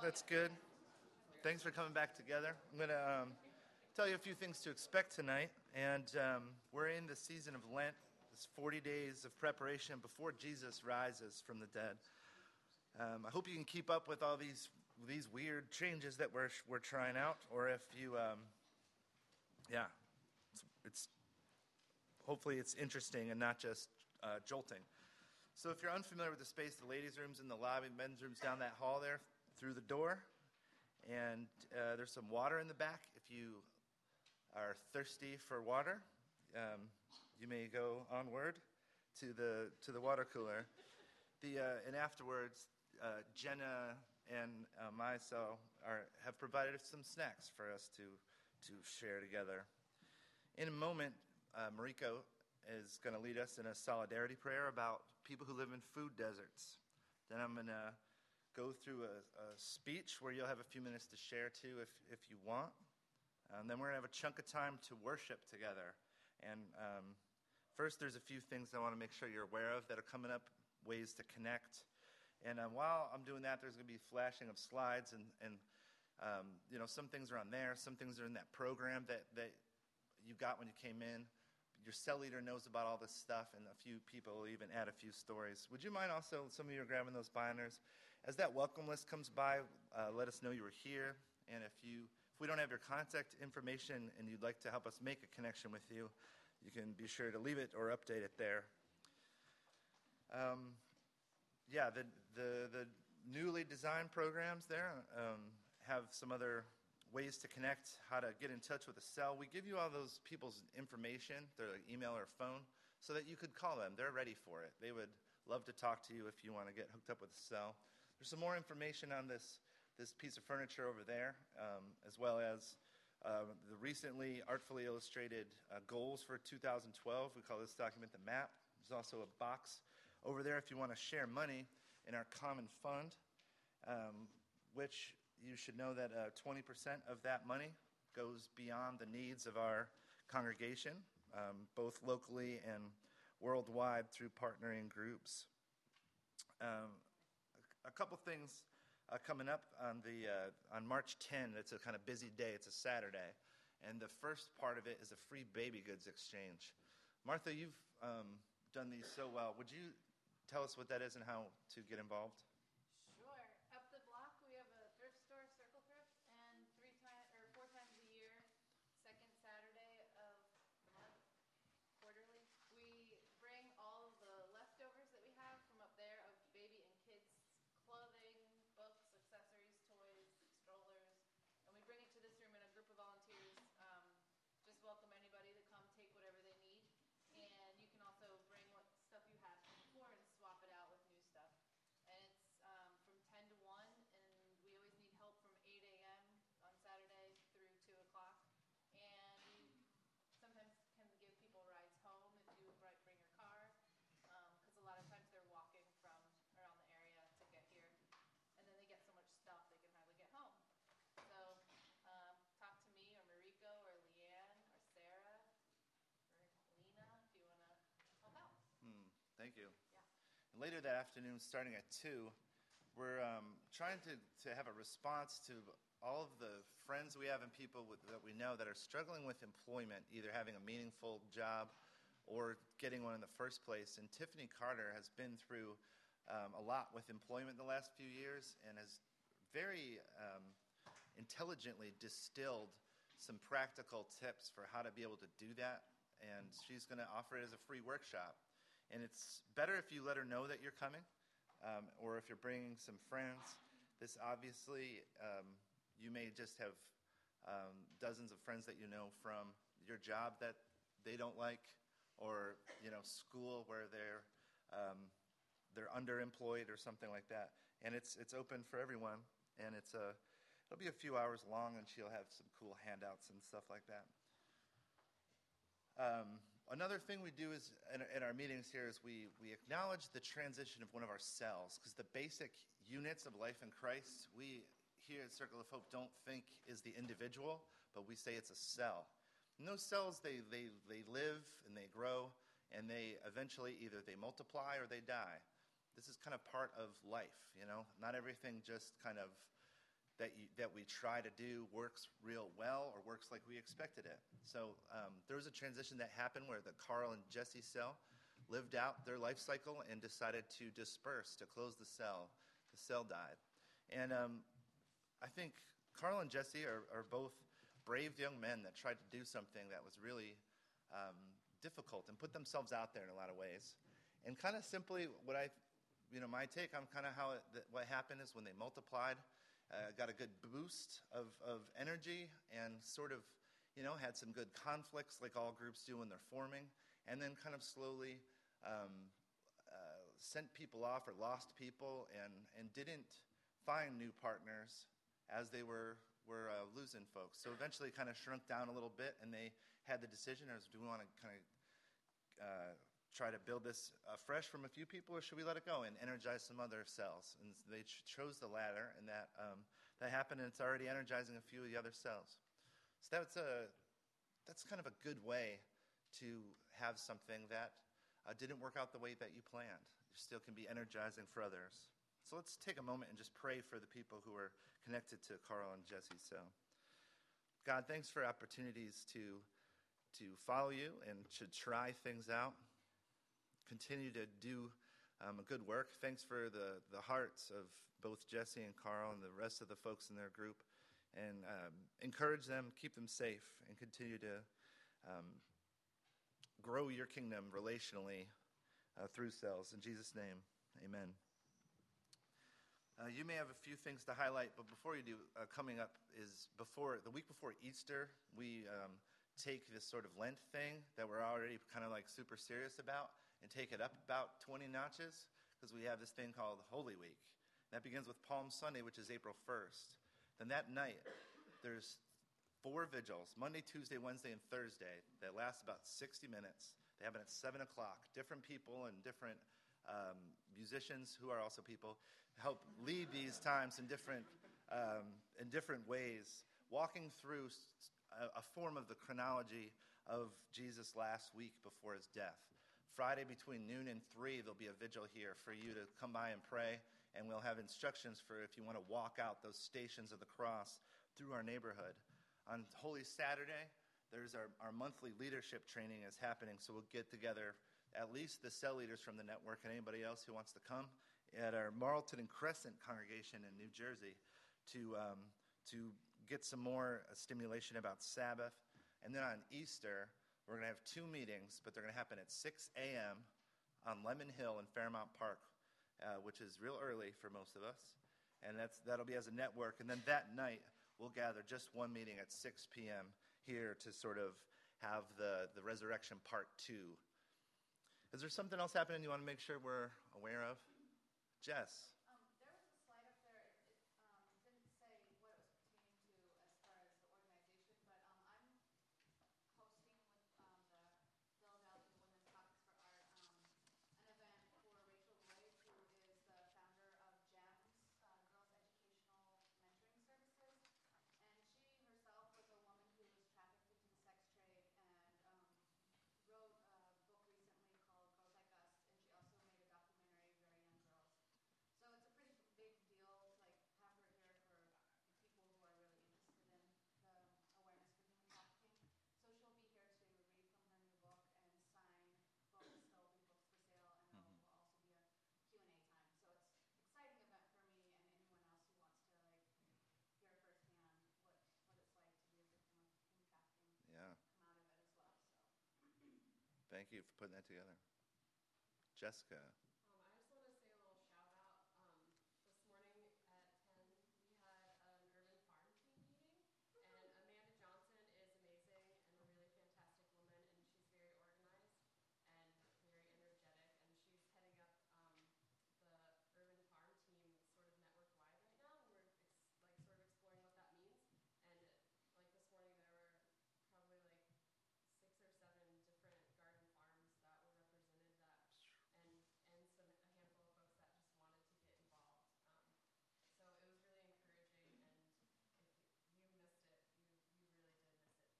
That's good. Thanks for coming back together. I'm going to tell you a few things to expect tonight. And we're in the season of Lent. It's 40 days of preparation before Jesus rises from the dead. I hope you can keep up with all these weird changes that we're trying out. Or if you, it's hopefully it's interesting and not just jolting. So if you're unfamiliar with the space, the ladies' room's in the lobby, the men's room's down that hall there through the door. And there's some water in the back. If you are thirsty for water, you may go onward to the water cooler. And afterwards, Jenna and myself have provided some snacks for us to share together. In a moment, Mariko is going to lead us in a solidarity prayer about people who live in food deserts. Then I'm going to go through a speech where you'll have a few minutes to share too if you want. Then we're going to have a chunk of time to worship together. And first, there's a few things I want to make sure you're aware of that are coming up, ways to connect. And while I'm doing that, there's going to be flashing of slides. And some things are on there. Some things are in that program that you got when you came in. Your cell leader knows about all this stuff, and a few people will even add a few stories. Would you mind also, some of you are grabbing those binders. As that welcome list comes by, let us know you were here. And if we don't have your contact information and you'd like to help us make a connection with you, you can be sure to leave it or update it there. The newly designed programs there have some other ways to connect, how to get in touch with a cell. We give you all those people's information, their email or phone, so that you could call them. They're ready for it. They would love to talk to you if you want to get hooked up with a cell. There's some more information on this piece of furniture over there, as well as the recently artfully illustrated goals for 2012. We call this document the map. There's also a box over there if you want to share money in our common fund, which you should know that 20% of that money goes beyond the needs of our congregation, both locally and worldwide through partnering groups. A couple things coming up on March 10. It's a kind of busy day. It's a Saturday. And the first part of it is a free baby goods exchange. Martha, you've done these so well. Would you tell us what that is and how to get involved? Thank you. Yeah. And later that afternoon, starting at 2, we're trying to have a response to all of the friends we have and people that we know that are struggling with employment, either having a meaningful job or getting one in the first place. And Tiffany Carter has been through a lot with employment the last few years and has very intelligently distilled some practical tips for how to be able to do that. And she's going to offer it as a free workshop. And it's better if you let her know that you're coming, or if you're bringing some friends. This obviously, you may just have dozens of friends that you know from your job that they don't like, or school where they're underemployed or something like that. And it's open for everyone, and it'll be a few hours long, and she'll have some cool handouts and stuff like that. Another thing we do is in our meetings here is we acknowledge the transition of one of our cells, because the basic units of life in Christ, we here at Circle of Hope don't think is the individual, but we say it's a cell. And those cells, they live and they grow, and they eventually either they multiply or they die. This is kind of part of life, Not everything just kind of that we try to do works real well or works like we expected it. So there was a transition that happened where the Carl and Jesse cell lived out their life cycle and decided to disperse, to close the cell. The cell died. And I think Carl and Jesse are both brave young men that tried to do something that was really difficult and put themselves out there in a lot of ways. And kind of simply my take on kind of what happened is when they multiplied, got a good boost of energy and sort of, had some good conflicts like all groups do when they're forming, and then kind of slowly sent people off or lost people and didn't find new partners as they were losing folks. So eventually kind of shrunk down a little bit, and they had the decision, do we want to kind of try to build this fresh from a few people, or should we let it go and energize some other cells? And they chose the latter, and that happened, and it's already energizing a few of the other cells. So that's kind of a good way to have something that didn't work out the way that you planned. You still can be energizing for others. So let's take a moment and just pray for the people who are connected to Carl and Jesse. So, God, thanks for opportunities to follow you and to try things out. Continue to do a good work. Thanks for the hearts of both Jesse and Carl and the rest of the folks in their group. And encourage them, keep them safe, and continue to grow your kingdom relationally through cells. In Jesus' name, amen. You may have a few things to highlight, but before you do, coming up is the week before Easter, we take this sort of Lent thing that we're already kind of like super serious about and take it up about 20 notches, because we have this thing called Holy Week. That begins with Palm Sunday, which is April 1st. Then that night, there's 4 vigils, Monday, Tuesday, Wednesday, and Thursday, that last about 60 minutes. They happen at 7 o'clock. Different people and different musicians, who are also people, help lead these times in different ways, walking through a form of the chronology of Jesus' last week before his death. Friday between noon and 3, there'll be a vigil here for you to come by and pray, and we'll have instructions for if you want to walk out those stations of the cross through our neighborhood. On Holy Saturday, there's our monthly leadership training is happening, so we'll get together at least the cell leaders from the network and anybody else who wants to come at our Marlton and Crescent congregation in New Jersey to get some more stimulation about Sabbath. And then on Easter, we're going to have 2 meetings, but they're going to happen at 6 a.m. on Lemon Hill in Fairmount Park, which is real early for most of us. And that'll be as a network. And then that night, we'll gather just one meeting at 6 p.m. here to sort of have the resurrection part 2. Is there something else happening you want to make sure we're aware of? Jess. There was a slide up there. It didn't say what it was pertaining to as far as the organization, but I'm hosting with the Philadelphia Women's Caucus for Art an event for Rachel Lloyd, who is the founder of GEMS, Girls Educational Mentoring Services. And she herself was a woman who was trafficked into the sex trade and wrote a book recently called Girls Like Us, and she also made a documentary, Very Young Girls. So it's a pretty big deal to have her here for the people who are really interested in the awareness for human trafficking. So she'll be here to read from her new book and sign books. There'll be books for sale, and there will also be a Q&A time. So it's an exciting event for me and anyone else who wants to hear firsthand what it's like to be a victim of human trafficking. Yeah. Come out of it as well. So. Thank you for putting that together. Jessica. I just want to say a little shout out. This morning at 10, we had an urban farm team meeting, and Amanda Johnson is amazing and a really fantastic woman, and she's very organized and very energetic, and she's heading up the urban farm team sort of network-wide right now, and we're sort of exploring what that means. And like this morning, there were probably like 6 or 7 different garden farms that were represented and a handful of folks that just wanted to get involved. So it was really encouraging, and if you missed it, you really did miss it.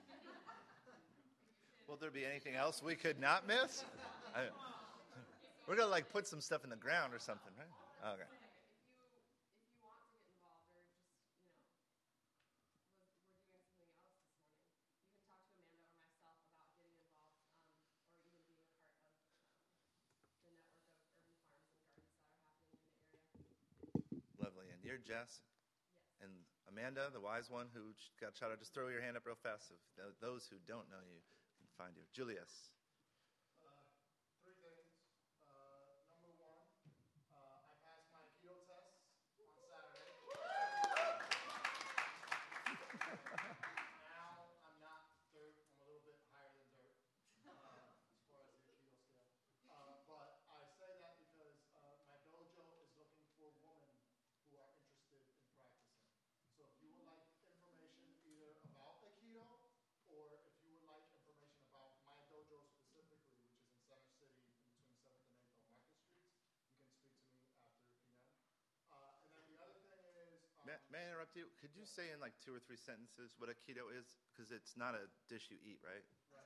So Will there be anything else we could not miss? We're going to put some stuff in the ground or something, right? Okay. if you want to get involved or just you're Jess. Yes. And Amanda, the wise one who got shouted out, just throw your hand up real fast so those who don't know you can find you. Julius. Three things. Number one, I passed my keto test on Saturday. Now I'm not dirt. I'm a little bit higher than dirt as far as the keto scale. But I say that because my dojo is looking for women who are interested in practicing. So if you would like information either about Aikido or if you would like information about my dojo specifically, which is in Center City in between 7th and 8th on Market Streets, you can speak to me after PM. And then the other thing is... May I interrupt you? Could you say in like 2 or 3 sentences what Aikido is? Because it's not a dish you eat, right? Right.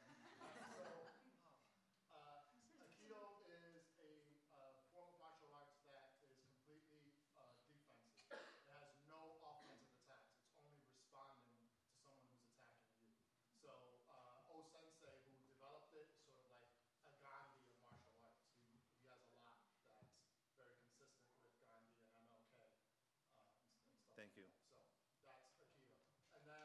Aikido is a form of martial arts that is completely defensive. It has no offensive attacks. It's only responding to someone who's attacking you. So O-Sensei, who developed it, is sort of like a Gandhi of martial arts. He has a lot that's very consistent with Gandhi and MLK and stuff. Thank you. Like that. So that's Aikido. And then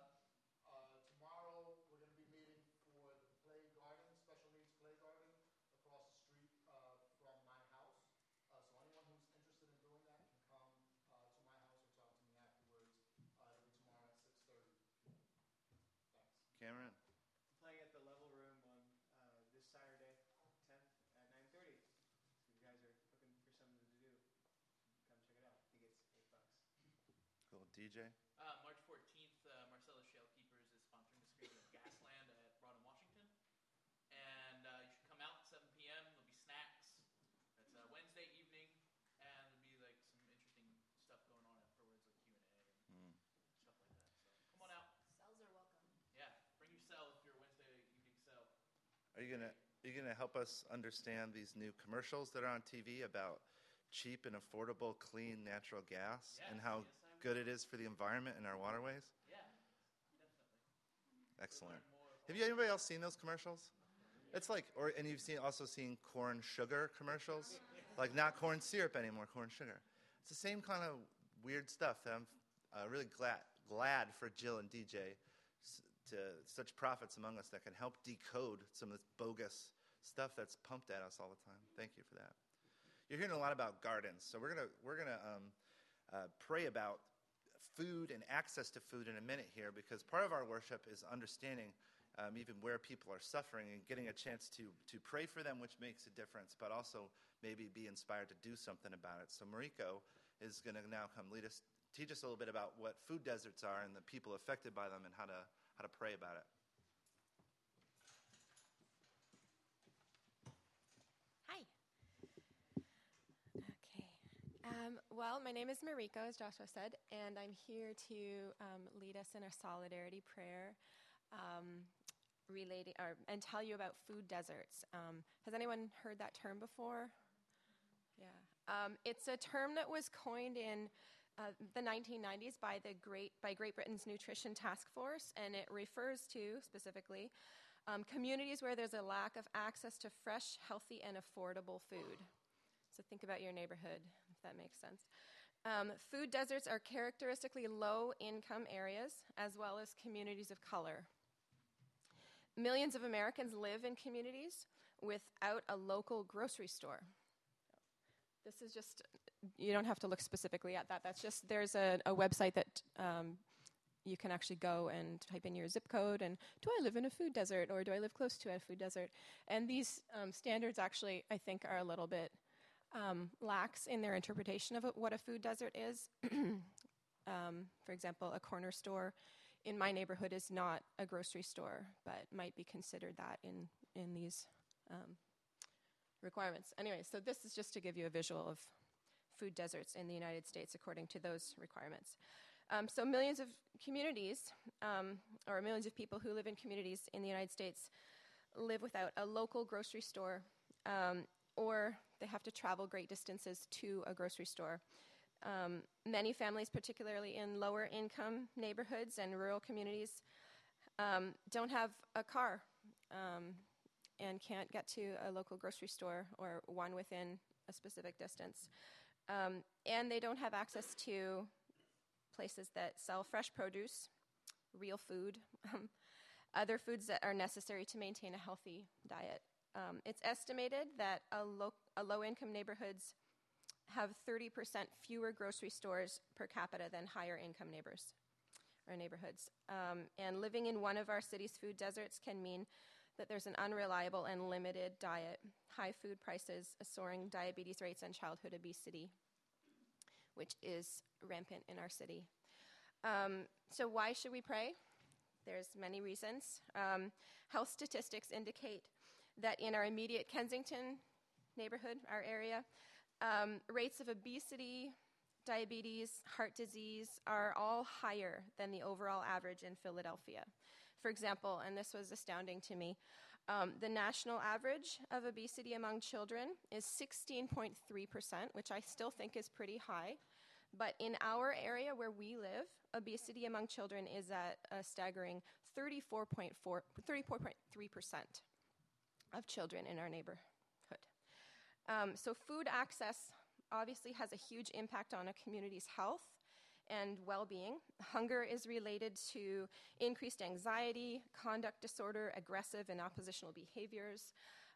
tomorrow we're going to be meeting for the play garden, special needs play garden, across the street from my house. So anyone who's interested in doing that can come to my house or talk to me afterwards. It'll be tomorrow at 6:30 p.m. Thanks. Cameron. I'm playing at the Level Room on this Saturday, 10th at 9:30. So if you guys are looking for something to do, come check it out. I think it's $8. Cool. DJ. March 14th, Marcellus Shale Keepers is sponsoring a screening of Gasland at Broadham, Washington. And you should come out 7 p.m. There'll be snacks. That's Wednesday evening. And there'll be like some interesting stuff going on afterwards, like Q&A and stuff like that. So come on out. Cells are welcome. Yeah, bring your cell if you're a Wednesday evening cell. Are you gonna help us understand these new commercials that are on TV about cheap and affordable, clean natural gas Yes, and how yes, I will. good it is for the environment and our waterways? Yeah, definitely. Excellent. Learn more of Have you anybody else seen those commercials? It's like, and you've also seen corn sugar commercials, like not corn syrup anymore, corn sugar. It's the same kind of weird stuff that I'm really glad for Jill and DJ, to such prophets among us that can help decode some of this bogus stuff that's pumped at us all the time. Thank you for that. You're hearing a lot about gardens, so we're gonna pray about food and access to food in a minute here, because part of our worship is understanding even where people are suffering and getting a chance to pray for them, which makes a difference, but also maybe be inspired to do something about it. So Mariko is going to now come teach us a little bit about what food deserts are and the people affected by them and how to pray about it. Hi. Okay. Well, my name is Mariko, as Joshua said, and I'm here to lead us in a solidarity prayer and tell you about food deserts. Has anyone heard that term before? Yeah. It's a term that was coined in the 1990s by Great Britain's Nutrition Task Force, and it refers to, specifically, communities where there's a lack of access to fresh, healthy, and affordable food. So think about your neighborhood, if that makes sense. Food deserts are characteristically low-income areas, as well as communities of color. Millions of Americans live in communities without a local grocery store. This is just, you don't have to look specifically at that. That's just, there's a website that you can actually go and type in your zip code and, do I live in a food desert, or do I live close to a food desert? And these standards actually, I think, are a little bit lax in their interpretation of what a food desert is. For example, a corner store in my neighborhood is not a grocery store, but might be considered that in these requirements. Anyway, so this is just to give you a visual of food deserts in the United States according to those requirements. So millions of communities, or millions of people who live in communities in the United States live without a local grocery store, or they have to travel great distances to a grocery store. Many families, particularly in lower income neighborhoods and rural communities, don't have a car and can't get to a local grocery store or one within a specific distance. And they don't have access to places that sell fresh produce, real food, other foods that are necessary to maintain a healthy diet. It's estimated that low-income neighborhoods have 30% fewer grocery stores per capita than higher-income neighbors or neighborhoods. And living in one of our city's food deserts can mean that there's an unreliable and limited diet, high food prices, soaring diabetes rates, and childhood obesity, which is rampant in our city. So why should we pray? There's many reasons. Health statistics indicate that in our immediate Kensington neighborhood, our area, rates of obesity, diabetes, heart disease are all higher than the overall average in Philadelphia. For example, and this was astounding to me, the national average of obesity among children is 16.3%, which I still think is pretty high. But in our area where we live, obesity among children is at a staggering 34.3% of children in our neighborhood. So food access obviously has a huge impact on a community's health and well-being. Hunger is related to increased anxiety, conduct disorder, aggressive and oppositional behaviors.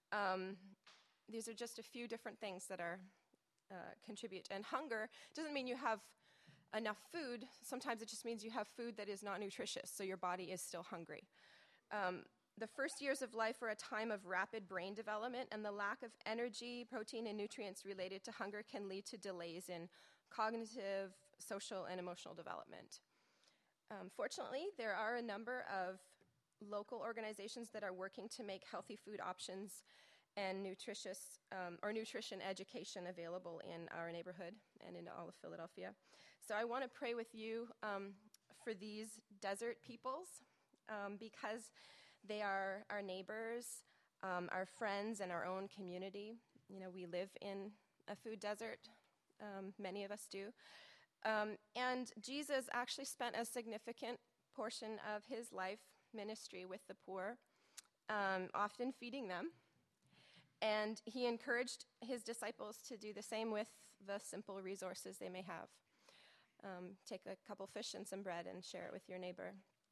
These are just a few different things that are contribute. And hunger doesn't mean you have enough food. Sometimes it just means you have food that is not nutritious, so your body is still hungry. The first years of life are a time of rapid brain development, and the lack of energy, protein, and nutrients related to hunger can lead to delays in cognitive, social, and emotional development. Fortunately, there are a number of local organizations that are working to make healthy food options and nutritious nutrition education available in our neighborhood and in all of Philadelphia. So I want to pray with you for these desert peoples because they are our neighbors, our friends, and our own community. You know, we live in a food desert. Many of us do. And Jesus actually spent a significant portion of his life ministry with the poor, often feeding them. And he encouraged his disciples to do the same with the simple resources they may have. Take a couple fish and some bread and share it with your neighbor.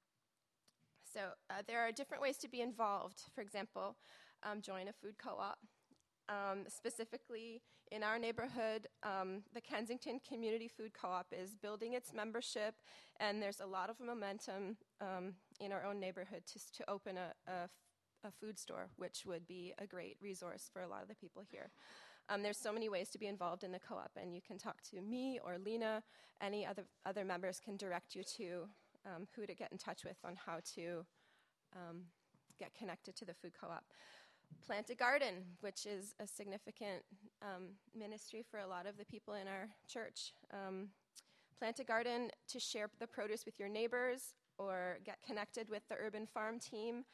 So there are different ways to be involved. For example, join a food co-op. Specifically, in our neighborhood, the Kensington Community Food Co-op is building its membership, and there's a lot of momentum in our own neighborhood to open a food store, which would be a great resource for a lot of the people here. There's so many ways to be involved in the co-op, and you can talk to me or Lena. Any other members can direct you to who to get in touch with on how to get connected to the food co-op. Plant a garden, which is a significant ministry for a lot of the people in our church. Plant a garden to share the produce with your neighbors or get connected with the urban farm team.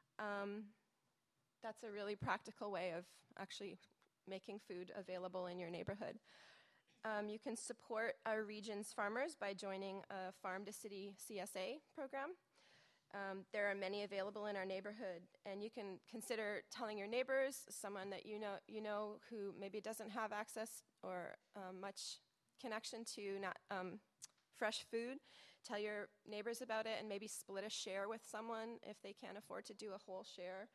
That's a really practical way of actually making food available in your neighborhood. You can support our region's farmers by joining a Farm to City CSA program. There are many available in our neighborhood, and you can consider telling your neighbors, someone that you know who maybe doesn't have access or much connection to fresh food. Tell your neighbors about it and maybe split a share with someone if they can't afford to do a whole share.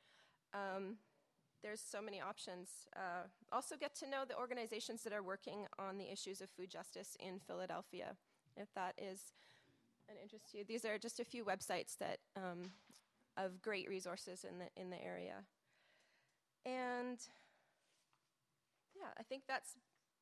There's so many options. Also get to know the organizations that are working on the issues of food justice in Philadelphia, if that is an interest to you. These are just a few websites that of great resources in the area. And yeah, I think that's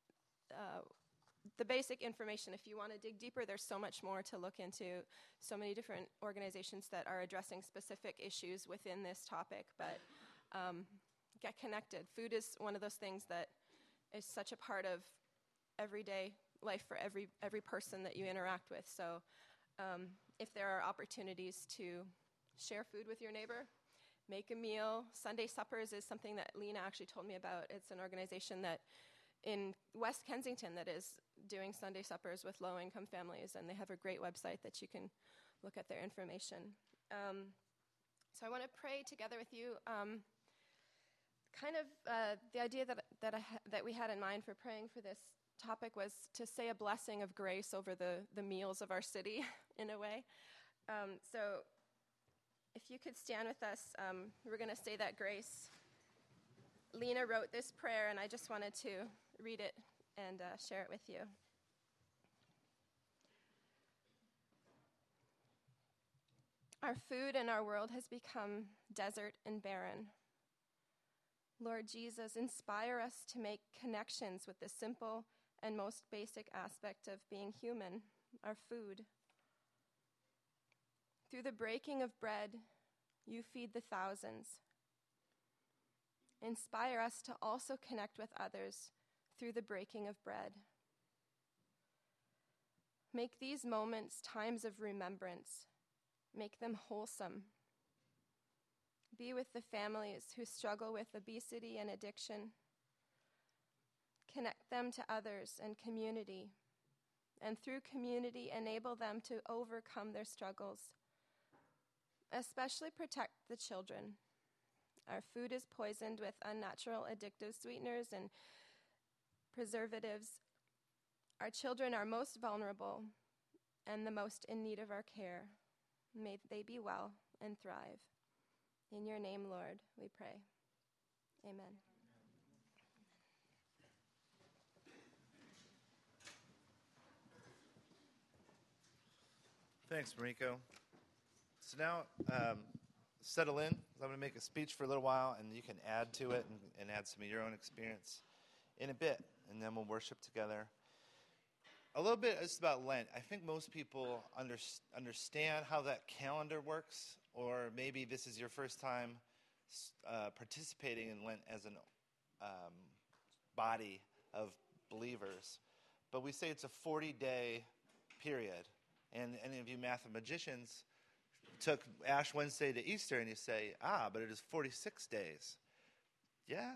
the basic information. If you want to dig deeper, there's so much more to look into, so many different organizations that are addressing specific issues within this topic. But get connected. Food is one of those things that is such a part of everyday life for every person that you interact with. So if there are opportunities to share food with your neighbor, make a meal. Sunday Suppers is something that Lena actually told me about. It's an organization that in West Kensington that is doing Sunday Suppers with low-income families, and they have a great website that you can look at their information. So I want to pray together with you. The idea that we had in mind for praying for this topic was to say a blessing of grace over the meals of our city, in a way. So if you could stand with us, we're going to say that grace. Lena wrote this prayer, and I just wanted to read it and share it with you. Our food in our world has become desert and barren. Lord Jesus, inspire us to make connections with the simple and most basic aspect of being human, our food. Through the breaking of bread, you feed the thousands. Inspire us to also connect with others through the breaking of bread. Make these moments times of remembrance. Make them wholesome. Be with the families who struggle with obesity and addiction. Connect them to others and community, and through community, enable them to overcome their struggles. Especially protect the children. Our food is poisoned with unnatural addictive sweeteners and preservatives. Our children are most vulnerable and the most in need of our care. May they be well and thrive. In your name, Lord, we pray. Amen. Thanks, Mariko. So now, settle in. I'm going to make a speech for a little while, and you can add to it and add some of your own experience in a bit, and then we'll worship together. A little bit is about Lent. I think most people understand how that calendar works, or maybe this is your first time participating in Lent as a body of believers. But we say it's a 40-day period. And any of you mathematicians took Ash Wednesday to Easter, and you say, but it is 46 days. Yeah.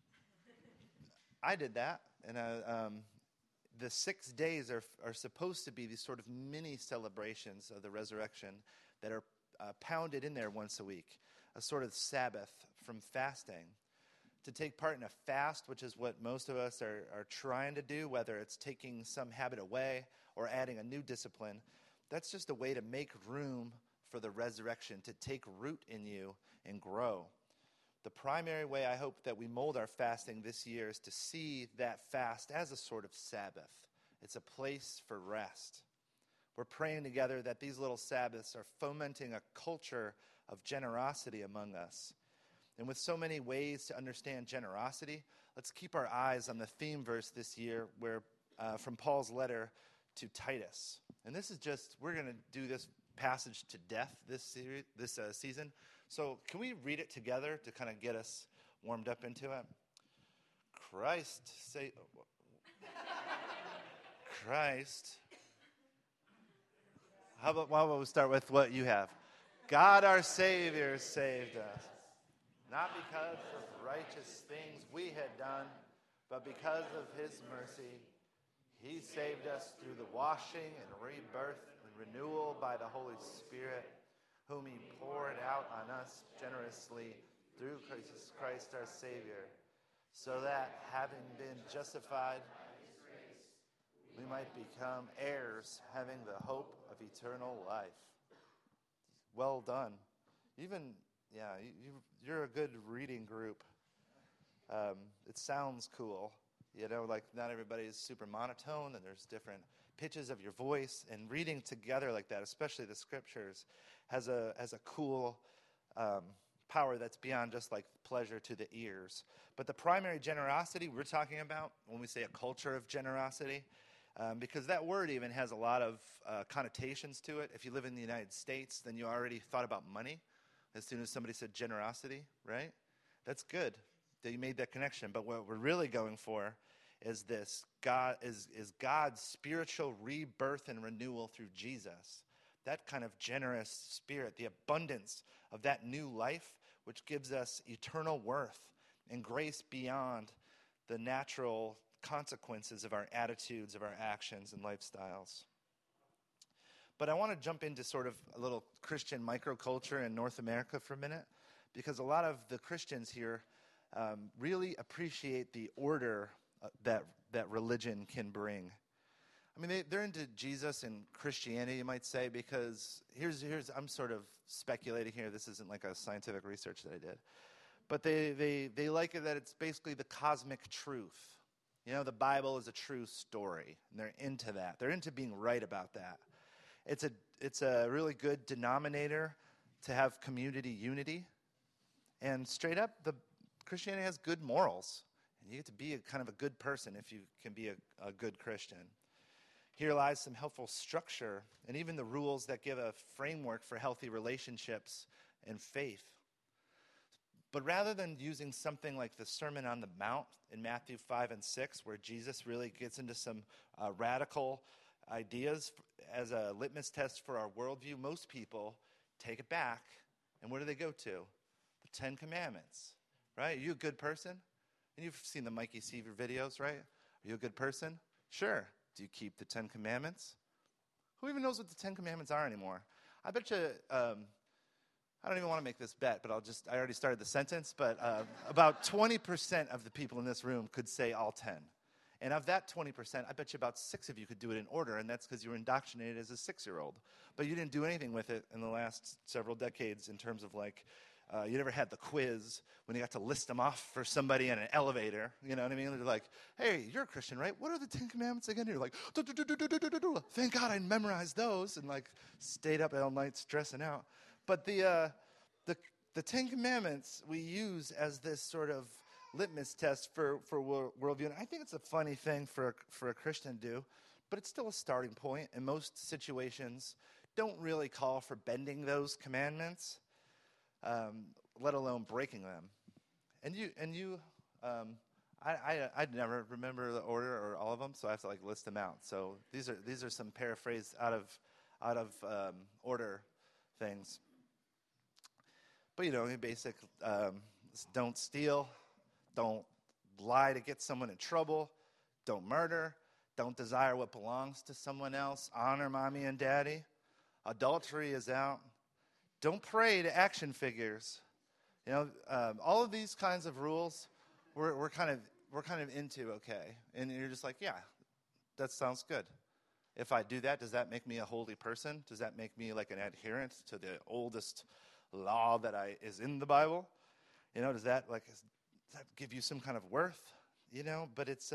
I did that. And the 6 days are supposed to be these sort of mini celebrations of the resurrection that are pounded in there once a week, a sort of Sabbath from fasting. To take part in a fast, which is what most of us are trying to do, whether it's taking some habit away or adding a new discipline, that's just a way to make room for the resurrection to take root in you and grow. The primary way I hope that we mold our fasting this year is to see that fast as a sort of Sabbath. It's a place for rest. We're praying together that these little Sabbaths are fomenting a culture of generosity among us. And with so many ways to understand generosity, let's keep our eyes on the theme verse this year where from Paul's letter to Titus. And this is just, we're going to do this passage to death this season. So can we read it together to kind of get us warmed up into it? Christ. How about we start with what you have? God our Savior saved us, not because of righteous things we had done, but because of his mercy. He saved us through the washing and rebirth and renewal by the Holy Spirit, whom he poured out on us generously through Christ our Savior, so that, having been justified by his grace, we might become heirs, having the hope of eternal life. Well done. You're a good reading group. It sounds cool. Like not everybody is super monotone, and there's different pitches of your voice. And reading together like that, especially the scriptures, has a cool power that's beyond just like pleasure to the ears. But the primary generosity we're talking about when we say a culture of generosity, because that word even has a lot of connotations to it. If you live in the United States, then you already thought about money as soon as somebody said generosity, right? That's good that you made that connection. But what we're really going for is this: God's spiritual rebirth and renewal through Jesus. That kind of generous spirit, the abundance of that new life, which gives us eternal worth and grace beyond the natural consequences of our attitudes, of our actions and lifestyles. But I want to jump into sort of a little Christian microculture in North America for a minute, because a lot of the Christians here really appreciate the order that religion can bring. I mean, they're into Jesus and Christianity, you might say, because here's I'm sort of speculating here. This isn't like a scientific research that I did. But they like it that it's basically the cosmic truth. You know, the Bible is a true story, and they're into that. They're into being right about that. It's a really good denominator to have community unity. And straight up, the Christianity has good morals. And you get to be a kind of a good person if you can be a good Christian. Here lies some helpful structure and even the rules that give a framework for healthy relationships and faith. But rather than using something like the Sermon on the Mount in Matthew 5 and 6, where Jesus really gets into some radical ideas as a litmus test for our worldview, most people take it back. And where do they go to? The Ten Commandments, right? Are you a good person? And you've seen the Mikey Seaver videos, right? Are you a good person? Sure. Do you keep the Ten Commandments? Who even knows what the Ten Commandments are anymore? I bet you, I don't even want to make this bet, but I already started the sentence, but about 20% of the people in this room could say all 10. And of that 20%, I bet you about 6 of you could do it in order, and that's because you were indoctrinated as a 6-year-old. But you didn't do anything with it in the last several decades in terms of like, you never had the quiz when you got to list them off for somebody in an elevator. You know what I mean? They're like, hey, you're a Christian, right? What are the 10 Commandments again? And you're like, thank God I memorized those, and like stayed up all night stressing out. But the 10 Commandments we use as this sort of litmus test for worldview. And I think it's a funny thing for a Christian to do, but it's still a starting point. And most situations don't really call for bending those commandments, let alone breaking them. I'd never remember the order or all of them, so I have to like list them out. So these are some paraphrased out of order things. But basic: don't steal, don't lie to get someone in trouble, don't murder, don't desire what belongs to someone else, honor mommy and daddy. Adultery is out. Don't pray to action figures. All of these kinds of rules, we're kind of into. Okay, and you're just like, yeah, that sounds good. If I do that, does that make me a holy person? Does that make me like an adherent to the oldest law that is in the Bible? Does that give you some kind of worth? But it's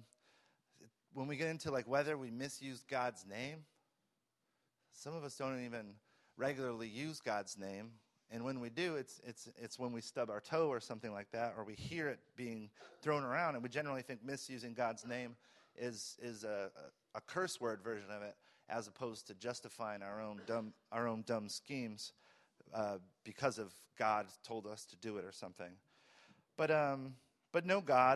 when we get into like whether we misuse God's name, some of us don't even regularly use God's name, and when we do, it's when we stub our toe or something like that, or we hear it being thrown around, and we generally think misusing God's name is a curse word version of it, as opposed to justifying our own dumb schemes because of God told us to do it or something. But no God,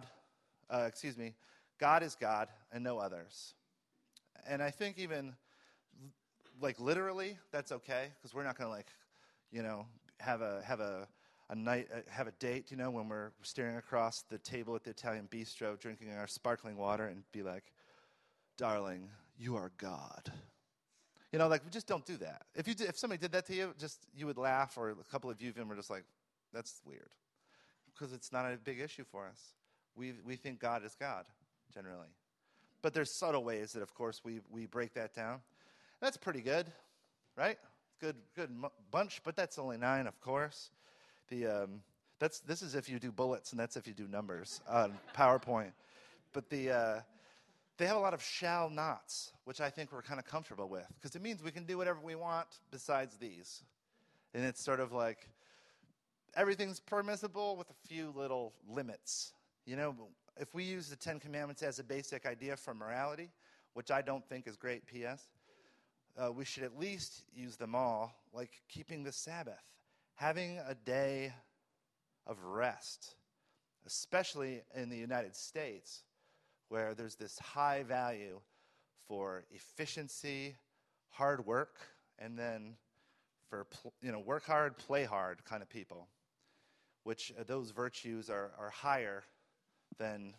God is God and no others. And I think even like literally that's okay, because we're not going to have a night, have a date, when we're staring across the table at the Italian bistro drinking our sparkling water and be like, darling, you are God. We just don't do that. If somebody did that to you, you would laugh, or a couple of you even were just like, that's weird. Because it's not a big issue for us. We think God is God, generally. But there's subtle ways that, of course, we break that down. That's pretty good, right? Good bunch, but that's only 9, of course. This is if you do bullets, and that's if you do numbers on PowerPoint. But they have a lot of shall nots, which I think we're kind of comfortable with, because it means we can do whatever we want besides these. And it's sort of like everything's permissible with a few little limits. If we use the 10 Commandments as a basic idea for morality, which I don't think is great, P.S., we should at least use them all, like keeping the Sabbath, having a day of rest, especially in the United States, where there's this high value for efficiency, hard work, and then for work hard, play hard kind of people, which those virtues are higher than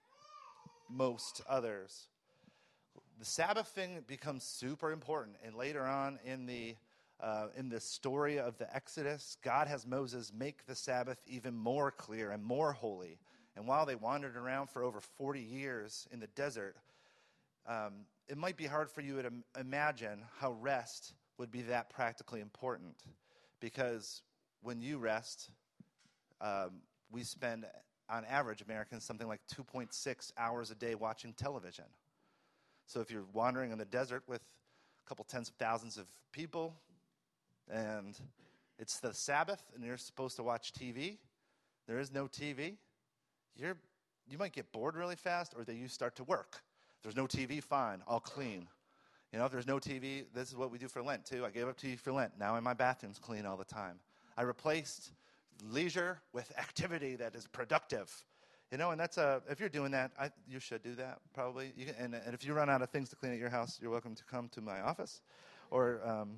most others. The Sabbath thing becomes super important, and later on in the story of the Exodus, God has Moses make the Sabbath even more clear and more holy, And while they wandered around for over 40 years in the desert, it might be hard for you to imagine how rest would be that practically important. Because when you rest, we spend, on average, Americans, something like 2.6 hours a day watching television. So if you're wandering in the desert with a couple tens of thousands of people, and it's the Sabbath, and you're supposed to watch TV, there is no TV, you might get bored really fast, or you start to work. If there's no TV, fine, I'll clean. If there's no TV, this is what we do for Lent, too. I gave up TV for Lent. Now my bathroom's clean all the time. I replaced leisure with activity that is productive. And that's if you're doing that, you should do that, probably. And if you run out of things to clean at your house, you're welcome to come to my office or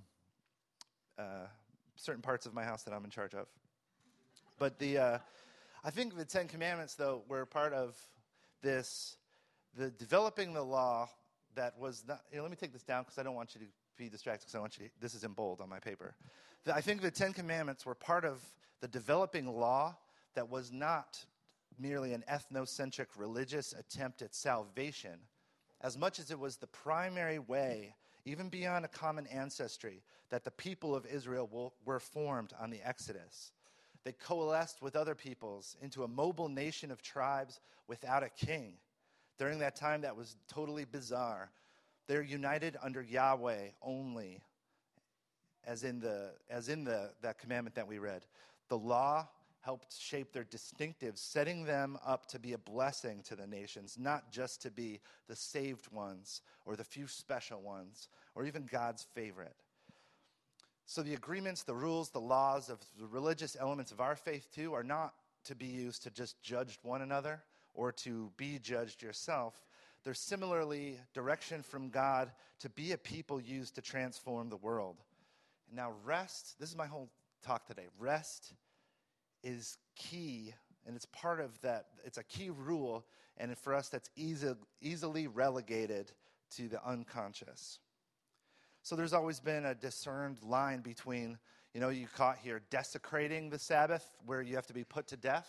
certain parts of my house that I'm in charge of. But I think the Ten Commandments, though, were part of this, the developing the law that was not, let me take this down because I don't want you to be distracted because I want you to, this is in bold on my paper. I think the Ten Commandments were part of the developing law that was not merely an ethnocentric religious attempt at salvation, as much as it was the primary way, even beyond a common ancestry, that the people of Israel were formed on the Exodus. They coalesced with other peoples into a mobile nation of tribes without a king. During that time, that was totally bizarre. They're united under Yahweh only, as in that commandment that we read. The law helped shape their distinctives, setting them up to be a blessing to the nations, not just to be the saved ones or the few special ones or even God's favorite. So the agreements, the rules, the laws of the religious elements of our faith too are not to be used to just judge one another or to be judged yourself. They're similarly direction from God to be a people used to transform the world. And now rest, this is my whole talk today. Rest is key, and it's part of that. It's a key rule, and for us that's easily relegated to the unconscious. So there's always been a discerned line between, you caught here desecrating the Sabbath, where you have to be put to death.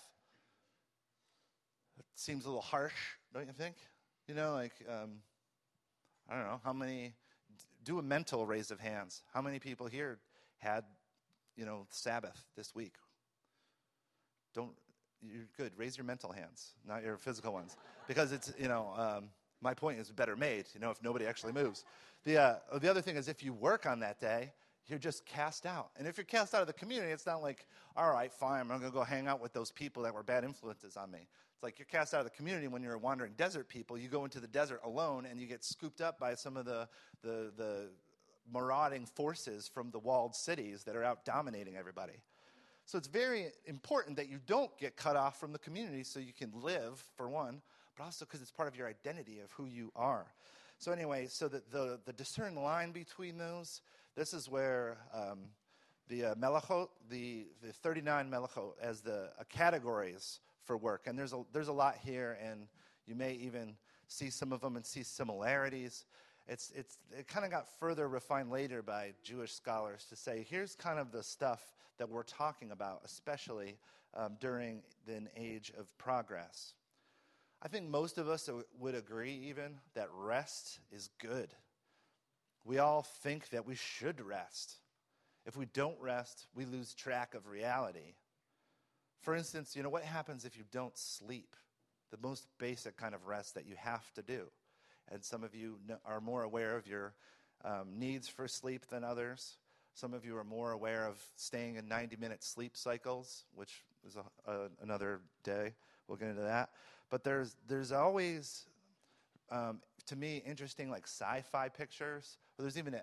It seems a little harsh, don't you think? I don't know, how many, do a mental raise of hands. How many people here had, Sabbath this week? You're good. Raise your mental hands, not your physical ones. Because it's, my point is better made, if nobody actually moves. The other thing is if you work on that day, you're just cast out. And if you're cast out of the community, it's not like, all right, fine, I'm going to go hang out with those people that were bad influences on me. It's like you're cast out of the community when you're a wandering desert people. You go into the desert alone and you get scooped up by some of the marauding forces from the walled cities that are out dominating everybody. So it's very important that you don't get cut off from the community so you can live, for one, but also because it's part of your identity of who you are. So anyway, so the discern line between those, this is where the melachot, the 39 melachot as the categories for work. And there's a lot here, and you may even see some of them and see similarities. It kind of got further refined later by Jewish scholars to say, here's kind of the stuff that we're talking about, especially during an age of progress. I think most of us would agree even that rest is good. We all think that we should rest. If we don't rest, we lose track of reality. For instance, what happens if you don't sleep? The most basic kind of rest that you have to do. And some of you are more aware of your needs for sleep than others. Some of you are more aware of staying in 90-minute sleep cycles, which is another day. We'll get into that. But there's always, to me, interesting like sci-fi pictures. There's even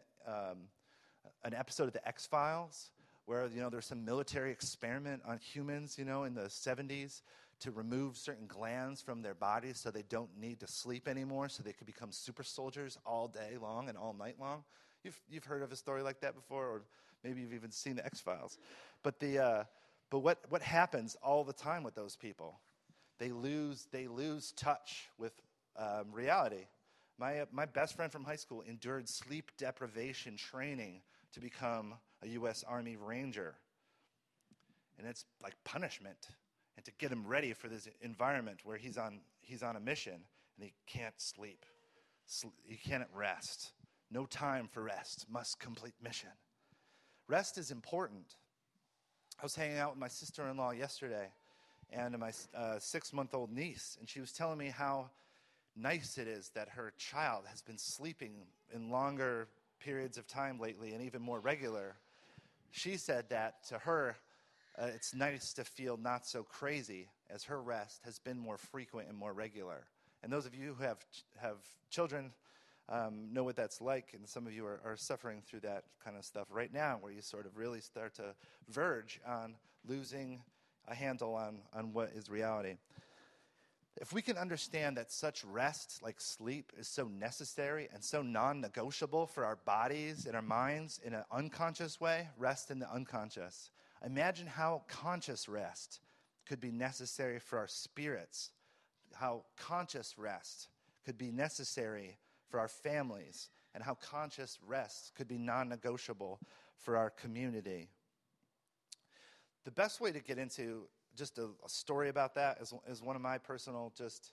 an episode of The X-Files where there's some military experiment on humans, in the 70s to remove certain glands from their bodies so they don't need to sleep anymore, so they could become super soldiers all day long and all night long. You've heard of a story like that before, or maybe you've even seen The X-Files. But what happens all the time with those people? They lose touch with reality. My best friend from high school endured sleep deprivation training to become a U.S. Army Ranger. And it's like punishment. and to get him ready for this environment where he's on a mission and he can't sleep. He can't rest. No time for rest. Must complete mission. Rest is important. I was hanging out with my sister-in-law yesterday and my 6-month-old niece, and she was telling me how nice it is that her child has been sleeping in longer periods of time lately and even more regular. She said that to her, it's nice to feel not so crazy as her rest has been more frequent and more regular. And those of you who have children know what that's like, and some of you are suffering through that kind of stuff right now, where you sort of really start to verge on losing a handle on what is reality. If we can understand that such rest, like sleep, is so necessary and so non-negotiable for our bodies and our minds in an unconscious way, rest in the unconscious, imagine how conscious rest could be necessary for our spirits, how conscious rest could be necessary for our families, and how conscious rest could be non-negotiable for our community. The best way to get into just a story about that is one of my personal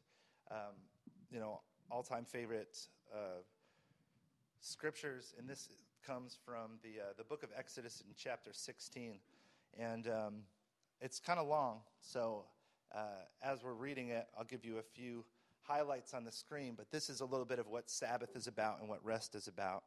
all-time favorite scriptures, and this comes from the book of Exodus in chapter 16, and it's kind of long, so as we're reading it, I'll give you a few highlights on the screen, but this is a little bit of what Sabbath is about and what rest is about.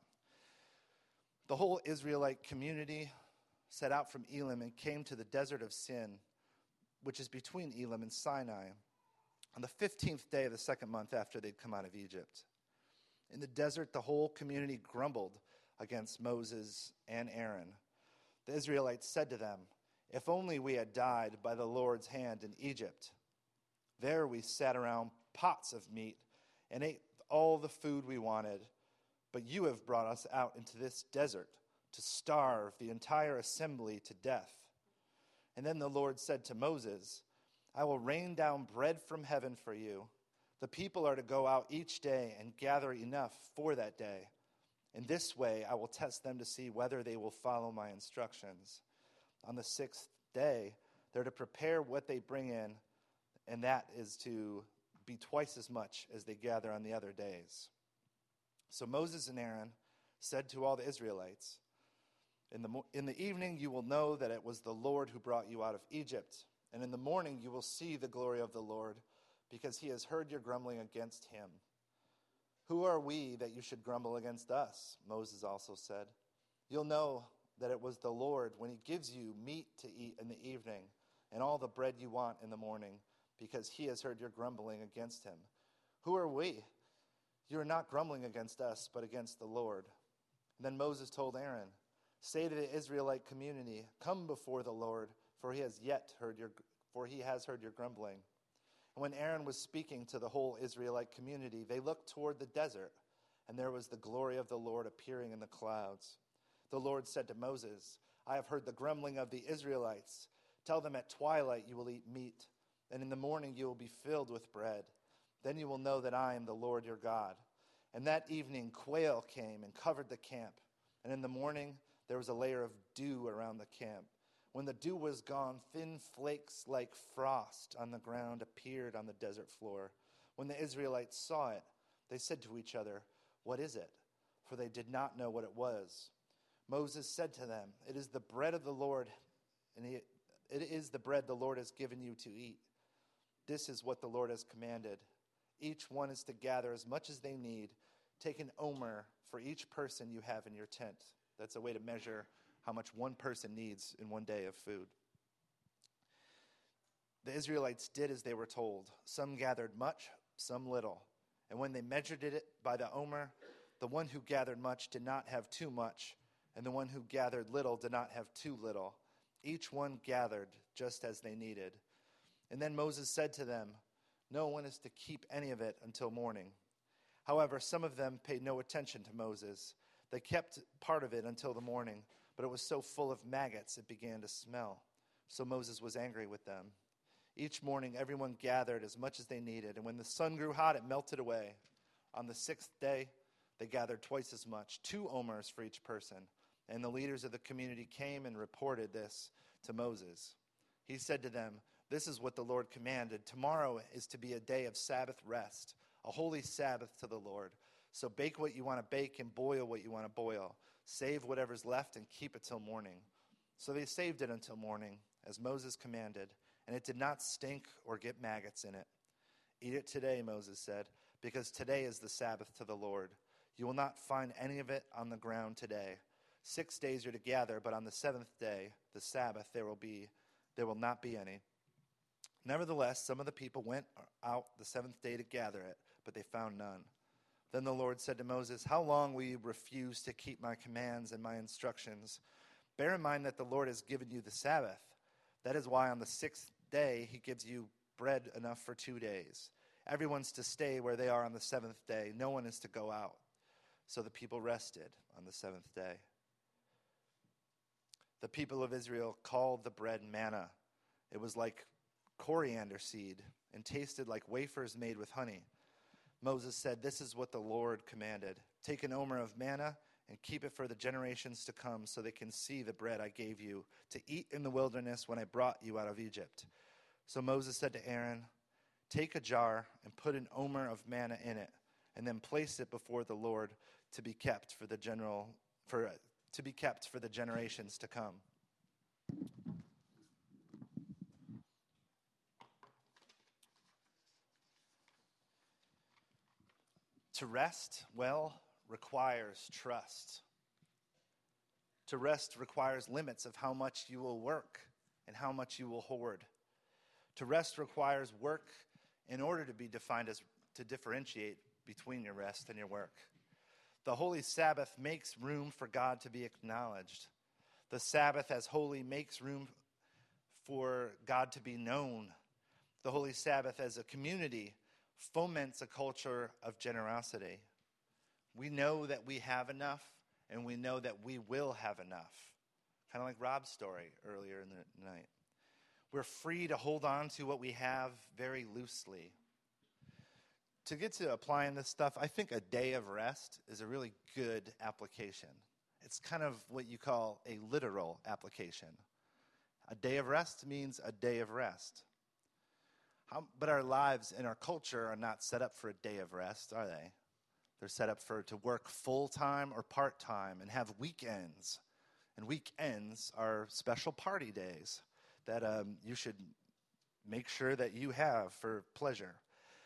The whole Israelite community set out from Elim and came to the desert of Sin, which is between Elim and Sinai, on the 15th day of the second month after they'd come out of Egypt. In the desert, the whole community grumbled against Moses and Aaron. The Israelites said to them, "If only we had died by the Lord's hand in Egypt. There we sat around pots of meat and ate all the food we wanted, but you have brought us out into this desert to starve the entire assembly to death." And then the Lord said to Moses, "I will rain down bread from heaven for you. The people are to go out each day and gather enough for that day. In this way I will test them to see whether they will follow my instructions. On the 6th day they're to prepare what they bring in, and that is to be twice as much as they gather on the other days." So Moses and Aaron said to all the Israelites, In the evening you will know that it was the Lord who brought you out of Egypt, and in the morning you will see the glory of the Lord, because he has heard your grumbling against him. Who are we that you should grumble against us? Moses also said. You'll know that it was the Lord when he gives you meat to eat in the evening, and all the bread you want in the morning, because he has heard your grumbling against him. Who are we? You are not grumbling against us, but against the Lord. And then Moses told Aaron, Say to the Israelite community, come before the Lord, for he has heard your grumbling. And when Aaron was speaking to the whole Israelite community, they looked toward the desert, and there was the glory of the Lord appearing in the clouds. The Lord said to Moses, I have heard the grumbling of the Israelites. Tell them at twilight you will eat meat, and in the morning you will be filled with bread. Then you will know that I am the Lord your God. And that evening quail came and covered the camp, and in the morning there was a layer of dew around the camp. When the dew was gone, thin flakes like frost on the ground appeared on the desert floor. When the Israelites saw it, they said to each other, What is it? For they did not know what it was. Moses said to them, It is the bread of the Lord, and it is the bread the Lord has given you to eat. This is what the Lord has commanded. Each one is to gather as much as they need. Take an omer for each person you have in your tent. That's a way to measure how much one person needs in one day of food. The Israelites did as they were told. Some gathered much, some little. And when they measured it by the omer, the one who gathered much did not have too much, and the one who gathered little did not have too little. Each one gathered just as they needed. And then Moses said to them, No one is to keep any of it until morning. However, some of them paid no attention to Moses. They kept part of it until the morning, but it was so full of maggots it began to smell. So Moses was angry with them. Each morning everyone gathered as much as they needed, and when the sun grew hot, it melted away. On the 6th day, they gathered twice as much, 2 omers for each person. And the leaders of the community came and reported this to Moses. He said to them, This is what the Lord commanded. Tomorrow is to be a day of Sabbath rest, a holy Sabbath to the Lord. So bake what you want to bake and boil what you want to boil. Save whatever's left and keep it till morning. So they saved it until morning, as Moses commanded, and it did not stink or get maggots in it. Eat it today, Moses said, because today is the Sabbath to the Lord. You will not find any of it on the ground today. 6 days you're to gather, but on the seventh day, the Sabbath, there will not be any. Nevertheless, some of the people went out the seventh day to gather it, but they found none. Then the Lord said to Moses, how long will you refuse to keep my commands and my instructions? Bear in mind that the Lord has given you the Sabbath. That is why on the sixth day he gives you bread enough for 2 days. Everyone's to stay where they are on the seventh day. No one is to go out. So the people rested on the seventh day. The people of Israel called the bread manna. It was like coriander seed and tasted like wafers made with honey. Moses said, this is what the Lord commanded. Take an omer of manna and keep it for the generations to come so they can see the bread I gave you to eat in the wilderness when I brought you out of Egypt. So Moses said to Aaron, take a jar and put an omer of manna in it, and then place it before the Lord to be kept for the generations to come. To rest well requires trust. To rest requires limits of how much you will work and how much you will hoard. To rest requires work in order to be defined as to differentiate between your rest and your work. The holy Sabbath makes room for God to be acknowledged. The Sabbath as holy makes room for God to be known. The holy Sabbath as a community foments a culture of generosity. We know that we have enough, and we know that we will have enough. Kind of like Rob's story earlier in the night. We're free to hold on to what we have very loosely. To get to applying this stuff, I think a day of rest is a really good application. It's kind of what you call a literal application. A day of rest means a day of rest. But our lives and our culture are not set up for a day of rest, are they? They're set up to work full-time or part-time and have weekends. And weekends are special party days that you should make sure that you have for pleasure.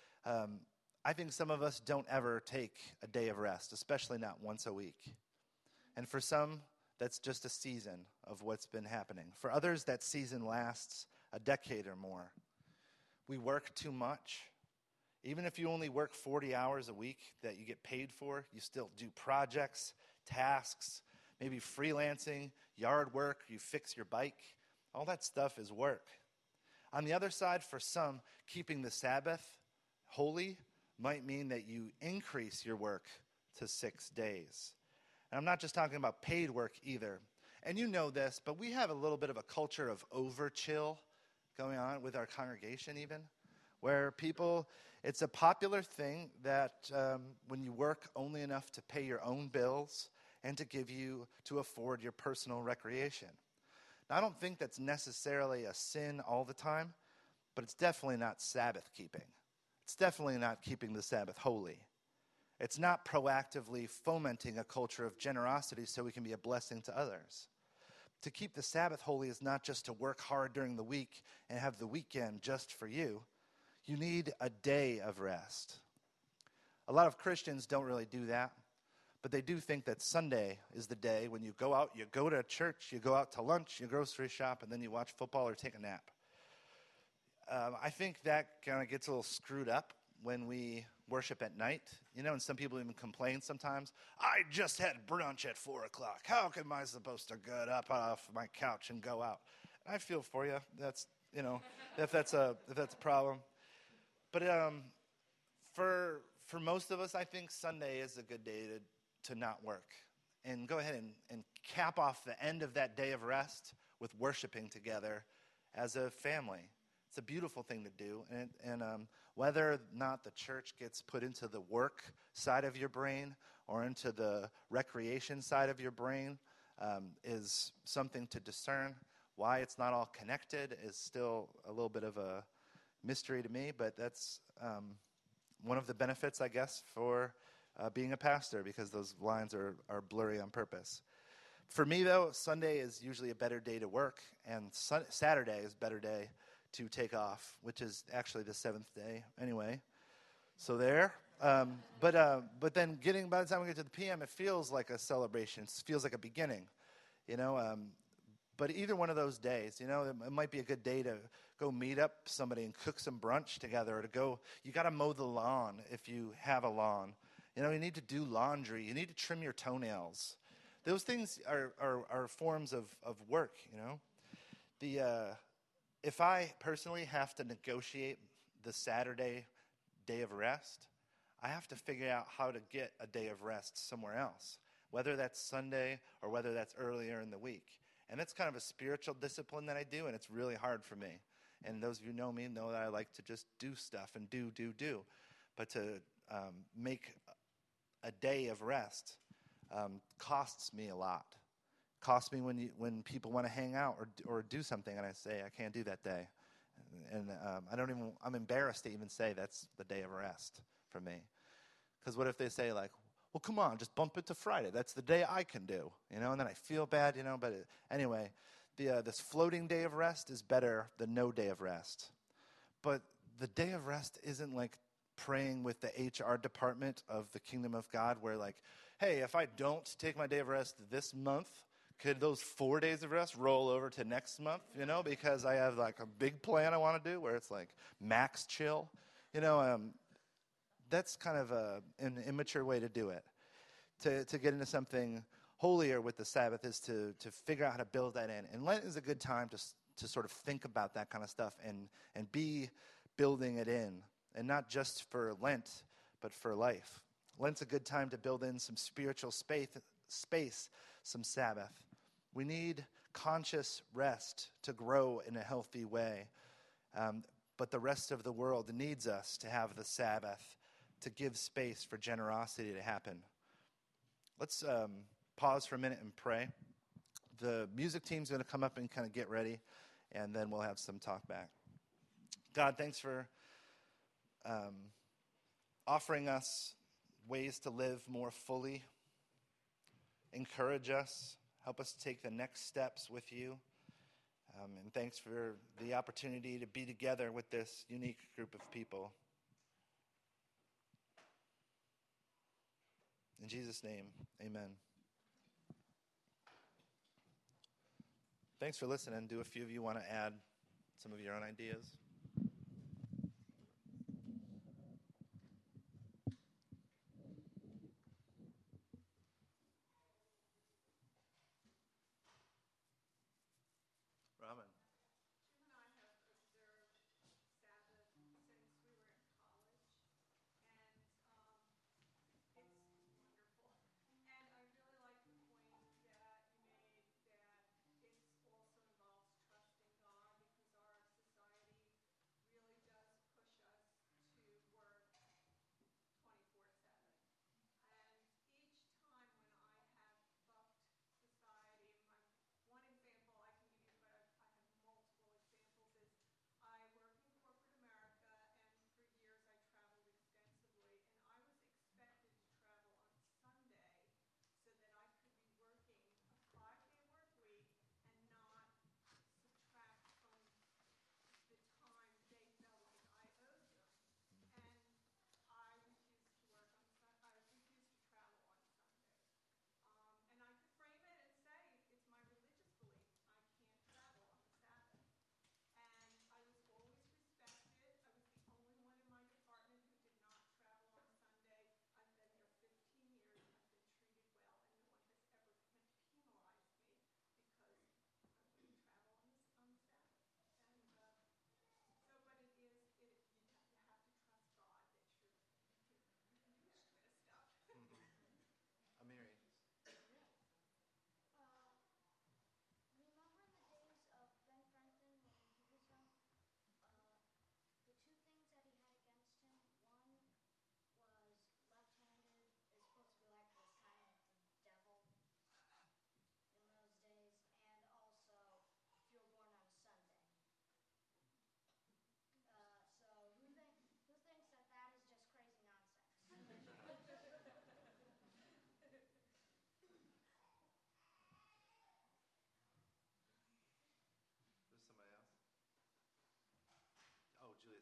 I think some of us don't ever take a day of rest, especially not once a week. And for some, that's just a season of what's been happening. For others, that season lasts a decade or more. We work too much. Even if you only work 40 hours a week that you get paid for, you still do projects, tasks, maybe freelancing, yard work, you fix your bike. All that stuff is work. On the other side, for some, keeping the Sabbath holy might mean that you increase your work to 6 days. And I'm not just talking about paid work either. And you know this, but we have a little bit of a culture of overchill going on with our congregation even, where it's a popular thing that when you work only enough to pay your own bills and to afford your personal recreation. Now, I don't think that's necessarily a sin all the time, but it's definitely not Sabbath keeping. It's definitely not keeping the Sabbath holy. It's not proactively fomenting a culture of generosity so we can be a blessing to others. To keep the Sabbath holy is not just to work hard during the week and have the weekend just for you. You need a day of rest. A lot of Christians don't really do that, but they do think that Sunday is the day when you go out, you go to church, you go out to lunch, you grocery shop, and then you watch football or take a nap. I think that kind of gets a little screwed up when we worship at night. And some people even complain sometimes, I just had brunch at 4 o'clock. How am I supposed to get up off my couch and go out? I feel for you. That's, if that's a problem. But for most of us, I think Sunday is a good day to not work. And go ahead and cap off the end of that day of rest with worshiping together as a family. It's a beautiful thing to do. And whether or not the church gets put into the work side of your brain or into the recreation side of your brain is something to discern. Why it's not all connected is still a little bit of a mystery to me, but that's one of the benefits, I guess, for being a pastor, because those lines are blurry on purpose. For me, though, Sunday is usually a better day to work, and Saturday is a better day to take off, which is actually the 7th day anyway. So there. But then by the time we get to the PM, it feels like a celebration. It feels like a beginning, you know. But either one of those days, you know, it might be a good day to go meet up somebody and cook some brunch together, or to go, you got to mow the lawn if you have a lawn. You know, you need to do laundry. You need to trim your toenails. Those things are forms of work, you know. If I personally have to negotiate the Saturday day of rest, I have to figure out how to get a day of rest somewhere else, whether that's Sunday or whether that's earlier in the week. And that's kind of a spiritual discipline that I do, and it's really hard for me. And those of you who know me know that I like to just do stuff and do. But to make a day of rest costs me a lot. Costs me when people want to hang out or do something, and I say I can't do that day. And I'm embarrassed to even say that's the day of rest for me. Because what if they say, like, well, come on, just bump it to Friday. That's the day I can do, you know, and then I feel bad, you know. But anyway, this floating day of rest is better than no day of rest. But the day of rest isn't like praying with the HR department of the kingdom of God, where like, hey, if I don't take my day of rest this month, could those 4 days of rest roll over to next month, you know, because I have like a big plan I want to do where it's like max chill, you know. That's kind of an immature way to do it. To get into something holier with the Sabbath is to figure out how to build that in. And Lent is a good time to sort of think about that kind of stuff and be building it in. And not just for Lent, but for life. Lent's a good time to build in some spiritual space, some Sabbath. We need conscious rest to grow in a healthy way. But the rest of the world needs us to have the Sabbath to give space for generosity to happen. Let's pause for a minute and pray. The music team's going to come up and kind of get ready, and then we'll have some talk back. God, thanks for offering us ways to live more fully. Encourage us. Help us take the next steps with you. And thanks for the opportunity to be together with this unique group of people. In Jesus' name, amen. Thanks for listening. Do a few of you want to add some of your own ideas? Robin. Jim and I have observed Sabbath since we were in college, and it's wonderful. And I really like the point that you made that it also involves trusting God, because our society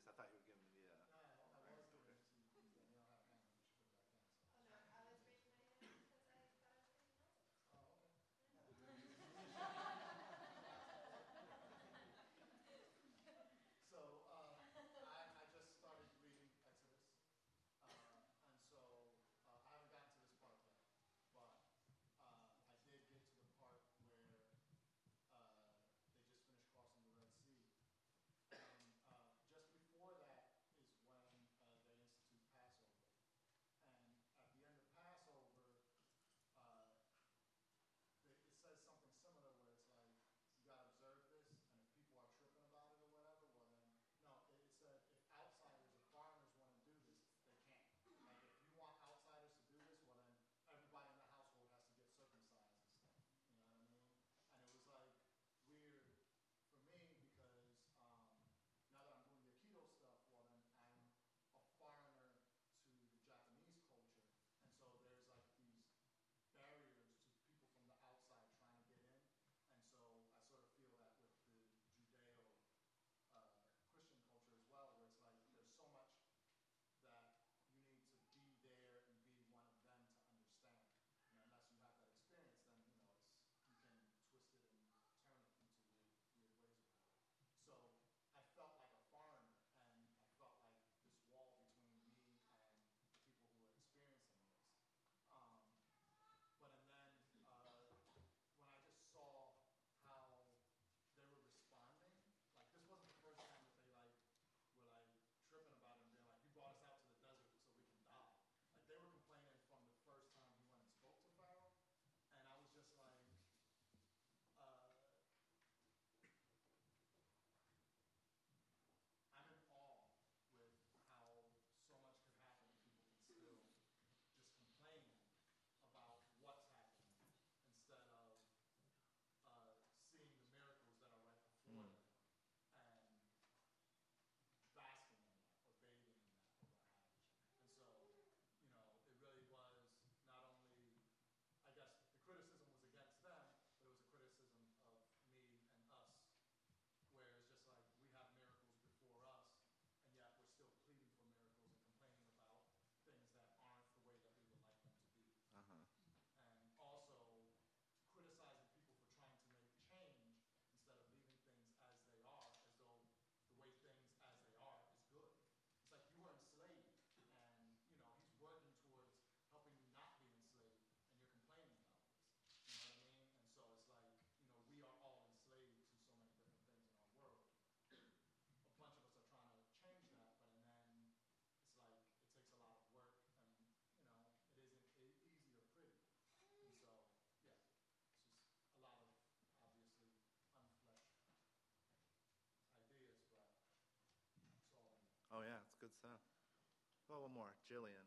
I thought you were giving me a. No, I was giving it to you. You don't have a camera. You should put it back in. So. Oh, no, I was raising my hand because I thought I was getting notebook. Oh, okay. So I just started reading Exodus, and so I haven't gotten to this part yet, but I did get to the part where they just finished crossing the Red Sea, and just before that is when they institute Passover, and at the end of Passover, uh, it says something similar where it's like you got to observe this, and if people are tripping about it or whatever, well then no. It said if outsiders or foreigners want to do this, they can't. Like if you want outsiders to do this, well then everybody in the household has to get circumcised and stuff. You know what I mean? And it was like weird for me because now that I'm doing the Aikido stuff, well then I'm a foreigner to the Japanese culture, and so there's like these barriers to people from the outside trying to get in. And so I sort of feel that with the Judeo Christian culture as well, where it's like there's so much that you need to be there and be one of them to understand. And unless you have that experience, then you know you can twist it and turn it into weird ways or whatever. So I felt like a foreigner, and I felt like this wall between me and the people who were experiencing this. Um, but and then when I just saw how they were responding, like this wasn't the first time that they like were like tripping about it and being like, "You brought us out to the desert so we can die." Like they were complaining from the first time he went and spoke to Pharaoh, and I was just like, I'm in awe with how so much could happen and people can still just complain about what's happening instead of seeing the miracles that are right before them and basking in that or bathing in that or what have you. And so, you know, it really was not only, I guess the criticism was against them, but it was a criticism of me and us, where it's just like we have miracles before us, and yet we're still pleading for miracles and complaining about things that aren't the way that we would like them to be. And also criticizing people for trying to make change instead of leaving things as they are, as though the way things as they are is good. It's like you were enslaved, and you know he's working towards helping you not be enslaved, and you're complaining about this. You know what I mean? And so it's like, you know, we are all enslaved to so many different things in our world. A bunch of us are trying to change that, but and then it's like it takes a lot of work, and you know it isn't easy or pretty. And so yeah, it's just a lot of obviously unfleshed ideas, but it's all in there. Oh yeah, it's good stuff. Well, one more, Jillian.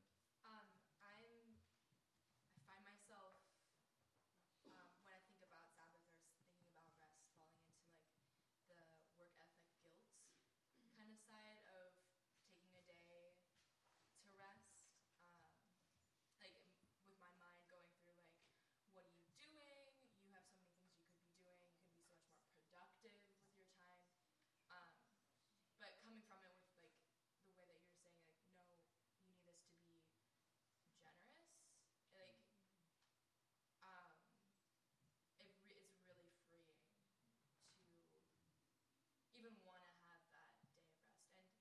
I find myself when I think about Sabbath or thinking about rest, falling into like the work ethic guilt kind of side of taking a day to rest. Like with my mind going through like, what are you doing? You have so many things you could be doing. You can be so much more productive with your time. But coming from it with like the way that you're saying like, no, you need this to be generous. Like, it's really freeing to even want to have that day of rest. And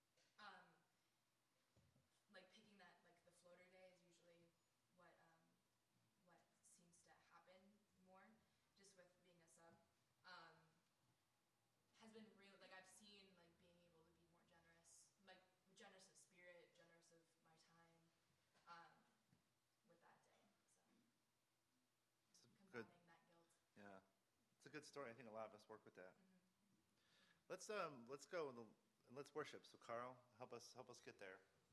like picking that, like the floater day is usually what seems to happen more, just with being a sub. Has been real. Like I've seen like being able to be more generous, like generous of spirit, generous of my time, with that day. So It's a good, combating that guilt. yeah, it's a good story. I think a lot of us work with that. Mm-hmm. Let's go and let's worship. So Carl, help us get there.